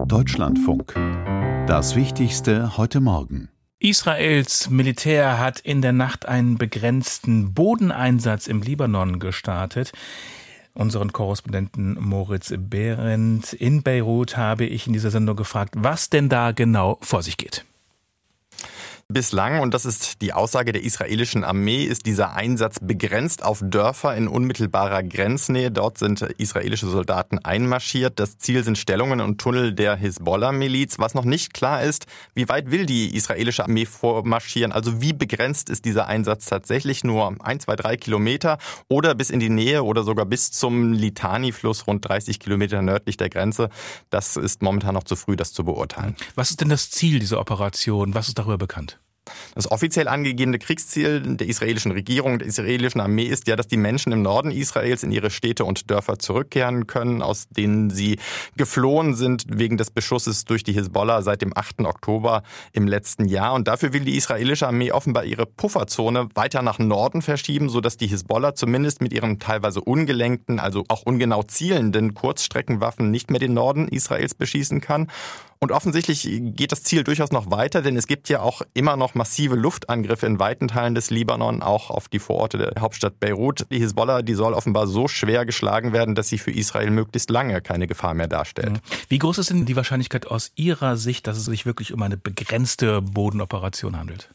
Deutschlandfunk. Das Wichtigste heute Morgen. Israels Militär hat in der Nacht einen begrenzten Bodeneinsatz im Libanon gestartet. Unseren Korrespondenten Moritz Behrendt in Beirut habe ich in dieser Sendung gefragt, was denn da genau vor sich geht. Bislang, und das ist die Aussage der israelischen Armee, ist dieser Einsatz begrenzt auf Dörfer in unmittelbarer Grenznähe. Dort sind israelische Soldaten einmarschiert. Das Ziel sind Stellungen und Tunnel der Hisbollah-Miliz. Was noch nicht klar ist, wie weit will die israelische Armee vormarschieren? Also wie begrenzt ist dieser Einsatz tatsächlich? Nur 1, 2, 3 Kilometer oder bis in die Nähe oder sogar bis zum Litani-Fluss, rund 30 Kilometer nördlich der Grenze? Das ist momentan noch zu früh, das zu beurteilen. Was ist denn das Ziel dieser Operation? Was ist darüber bekannt? Das offiziell angegebene Kriegsziel der israelischen Regierung, der israelischen Armee ist ja, dass die Menschen im Norden Israels in ihre Städte und Dörfer zurückkehren können, aus denen sie geflohen sind wegen des Beschusses durch die Hisbollah seit dem 8. Oktober im letzten Jahr. Und dafür will die israelische Armee offenbar ihre Pufferzone weiter nach Norden verschieben, sodass die Hisbollah zumindest mit ihren teilweise ungelenkten, also auch ungenau zielenden Kurzstreckenwaffen nicht mehr den Norden Israels beschießen kann. Und offensichtlich geht das Ziel durchaus noch weiter, denn es gibt ja auch immer noch massive Luftangriffe in weiten Teilen des Libanon, auch auf die Vororte der Hauptstadt Beirut. Die Hisbollah, die soll offenbar so schwer geschlagen werden, dass sie für Israel möglichst lange keine Gefahr mehr darstellt. Wie groß ist denn die Wahrscheinlichkeit aus Ihrer Sicht, dass es sich wirklich um eine begrenzte Bodenoperation handelt?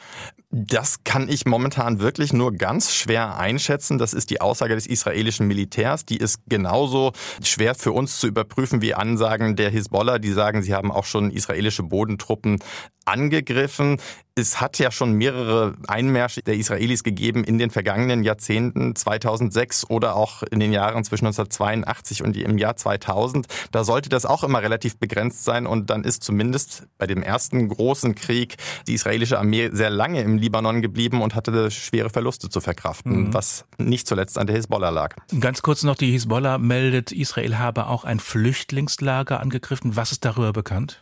Das kann ich momentan wirklich nur ganz schwer einschätzen. Das ist die Aussage des israelischen Militärs. Die ist genauso schwer für uns zu überprüfen wie Ansagen der Hisbollah. Die sagen, sie haben auch schon israelische Bodentruppen angegriffen. Es hat ja schon mehrere Einmärsche der Israelis gegeben in den vergangenen Jahrzehnten, 2006 oder auch in den Jahren zwischen 1982 und im Jahr 2000. Da sollte das auch immer relativ begrenzt sein und dann ist zumindest bei dem ersten großen Krieg die israelische Armee sehr lange im Libanon geblieben und hatte schwere Verluste zu verkraften, was nicht zuletzt an der Hisbollah lag. Ganz kurz noch, die Hisbollah meldet, Israel habe auch ein Flüchtlingslager angegriffen. Was ist darüber bekannt?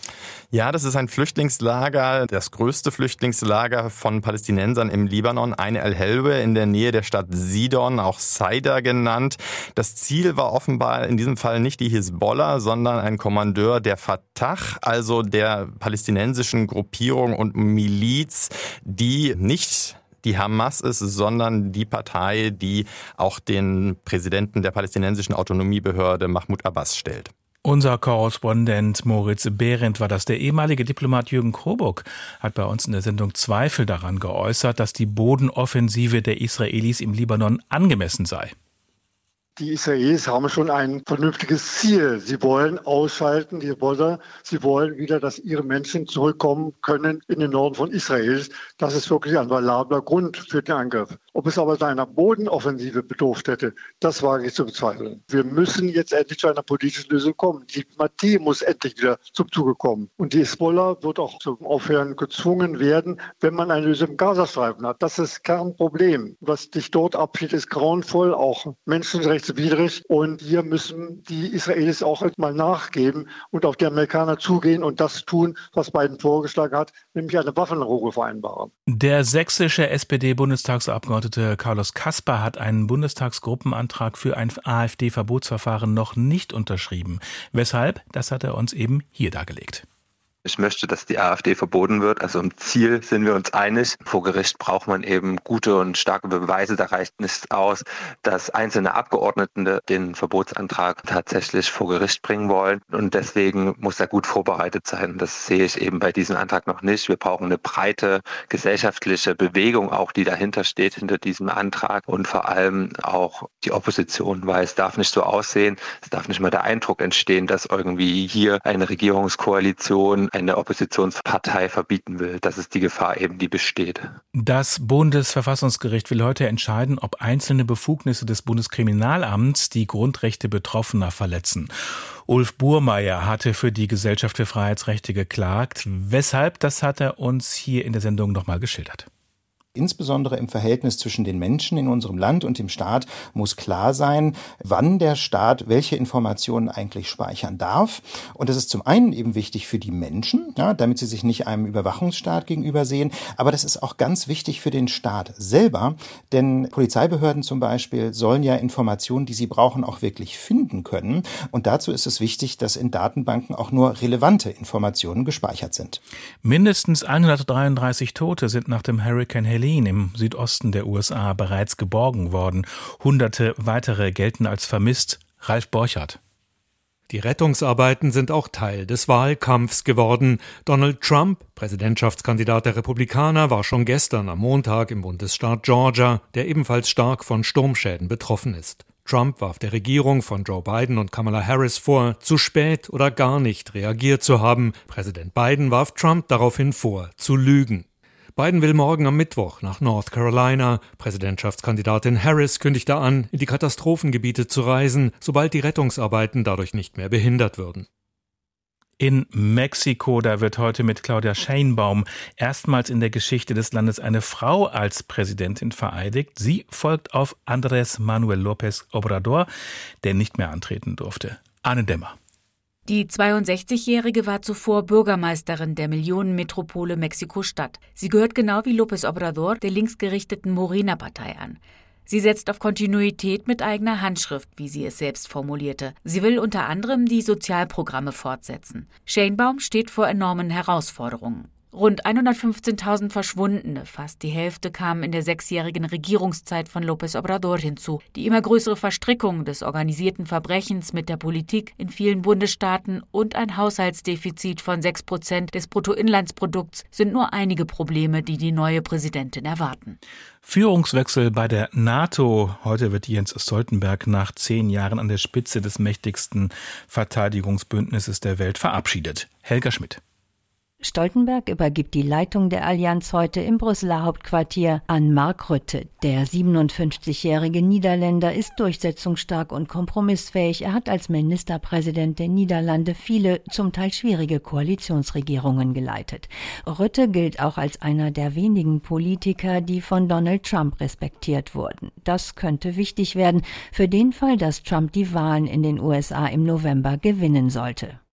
Ja, das ist ein Flüchtlingslager, das größte Flüchtlingslager von Palästinensern im Libanon, Eine el-Helwe in der Nähe der Stadt Sidon, auch Saida genannt. Das Ziel war offenbar in diesem Fall nicht die Hisbollah, sondern ein Kommandeur der Fatah, also der palästinensischen Gruppierung und Miliz, die nicht die Hamas ist, sondern die Partei, die auch den Präsidenten der palästinensischen Autonomiebehörde Mahmoud Abbas stellt. Unser Korrespondent Moritz Behrendt war das. Der ehemalige Diplomat Jürgen Krobock hat bei uns in der Sendung Zweifel daran geäußert, dass die Bodenoffensive der Israelis im Libanon angemessen sei. Die Israelis haben schon ein vernünftiges Ziel. Sie wollen ausschalten, die Hisbollah. Sie wollen wieder, dass ihre Menschen zurückkommen können in den Norden von Israel. Das ist wirklich ein valabler Grund für den Angriff. Ob es aber einer Bodenoffensive bedurft hätte, das wage ich zu bezweifeln. Wir müssen jetzt endlich zu einer politischen Lösung kommen. Die Diplomatie muss endlich wieder zum Zuge kommen. Und die Hisbollah wird auch zum Aufhören gezwungen werden, wenn man eine Lösung im Gazastreifen hat. Das ist das Kernproblem. Was sich dort abspielt, ist grauenvoll, auch menschenrechtswidrig. Und hier müssen die Israelis auch mal nachgeben und auf die Amerikaner zugehen und das tun, was Biden vorgeschlagen hat, nämlich eine Waffenruhevereinbarung. Der sächsische SPD-Bundestagsabgeordnete Carlos Caspar hat einen Bundestagsgruppenantrag für ein AfD-Verbotsverfahren noch nicht unterschrieben. Weshalb? Das hat er uns eben hier dargelegt. Ich möchte, dass die AfD verboten wird. Also im Ziel sind wir uns einig. Vor Gericht braucht man eben gute und starke Beweise. Da reicht nicht aus, dass einzelne Abgeordnete den Verbotsantrag tatsächlich vor Gericht bringen wollen. Und deswegen muss er gut vorbereitet sein. Das sehe ich eben bei diesem Antrag noch nicht. Wir brauchen eine breite gesellschaftliche Bewegung, auch die dahinter steht, hinter diesem Antrag. Und vor allem auch die Opposition, weil es darf nicht so aussehen, es darf nicht mal der Eindruck entstehen, dass irgendwie hier eine Regierungskoalition eine Oppositionspartei verbieten will. Das ist die Gefahr eben, die besteht. Das Bundesverfassungsgericht will heute entscheiden, ob einzelne Befugnisse des Bundeskriminalamts die Grundrechte Betroffener verletzen. Ulf Burmeier hatte für die Gesellschaft für Freiheitsrechte geklagt. Weshalb, das hat er uns hier in der Sendung nochmal geschildert. Insbesondere im Verhältnis zwischen den Menschen in unserem Land und dem Staat muss klar sein, wann der Staat welche Informationen eigentlich speichern darf. Und das ist zum einen eben wichtig für die Menschen, ja, damit sie sich nicht einem Überwachungsstaat gegenüber sehen. Aber das ist auch ganz wichtig für den Staat selber. Denn Polizeibehörden zum Beispiel sollen ja Informationen, die sie brauchen, auch wirklich finden können. Und dazu ist es wichtig, dass in Datenbanken auch nur relevante Informationen gespeichert sind. Mindestens 133 Tote sind nach dem Hurrikan Helene im Südosten der USA bereits geborgen worden. Hunderte weitere gelten als vermisst. Ralf Borchardt. Die Rettungsarbeiten sind auch Teil des Wahlkampfs geworden. Donald Trump, Präsidentschaftskandidat der Republikaner, war schon gestern am Montag im Bundesstaat Georgia, der ebenfalls stark von Sturmschäden betroffen ist. Trump warf der Regierung von Joe Biden und Kamala Harris vor, zu spät oder gar nicht reagiert zu haben. Präsident Biden warf Trump daraufhin vor, zu lügen. Biden will morgen am Mittwoch nach North Carolina. Präsidentschaftskandidatin Harris kündigte an, in die Katastrophengebiete zu reisen, sobald die Rettungsarbeiten dadurch nicht mehr behindert würden. In Mexiko, da wird heute mit Claudia Sheinbaum erstmals in der Geschichte des Landes eine Frau als Präsidentin vereidigt. Sie folgt auf Andrés Manuel López Obrador, der nicht mehr antreten durfte. Arne Demmer. Die 62-Jährige war zuvor Bürgermeisterin der Millionenmetropole Mexiko-Stadt. Sie gehört genau wie López Obrador der linksgerichteten Morena-Partei an. Sie setzt auf Kontinuität mit eigener Handschrift, wie sie es selbst formulierte. Sie will unter anderem die Sozialprogramme fortsetzen. Sheinbaum steht vor enormen Herausforderungen. Rund 115.000 Verschwundene, fast die Hälfte kamen in der 6-jährigen Regierungszeit von López Obrador hinzu. Die immer größere Verstrickung des organisierten Verbrechens mit der Politik in vielen Bundesstaaten und ein Haushaltsdefizit von 6% des Bruttoinlandsprodukts sind nur einige Probleme, die die neue Präsidentin erwarten. Führungswechsel bei der NATO. Heute wird Jens Stoltenberg nach 10 Jahren an der Spitze des mächtigsten Verteidigungsbündnisses der Welt verabschiedet. Helga Schmidt. Stoltenberg übergibt die Leitung der Allianz heute im Brüsseler Hauptquartier an Mark Rutte. Der 57-jährige Niederländer ist durchsetzungsstark und kompromissfähig. Er hat als Ministerpräsident der Niederlande viele, zum Teil schwierige Koalitionsregierungen geleitet. Rutte gilt auch als einer der wenigen Politiker, die von Donald Trump respektiert wurden. Das könnte wichtig werden für den Fall, dass Trump die Wahlen in den USA im November gewinnen sollte.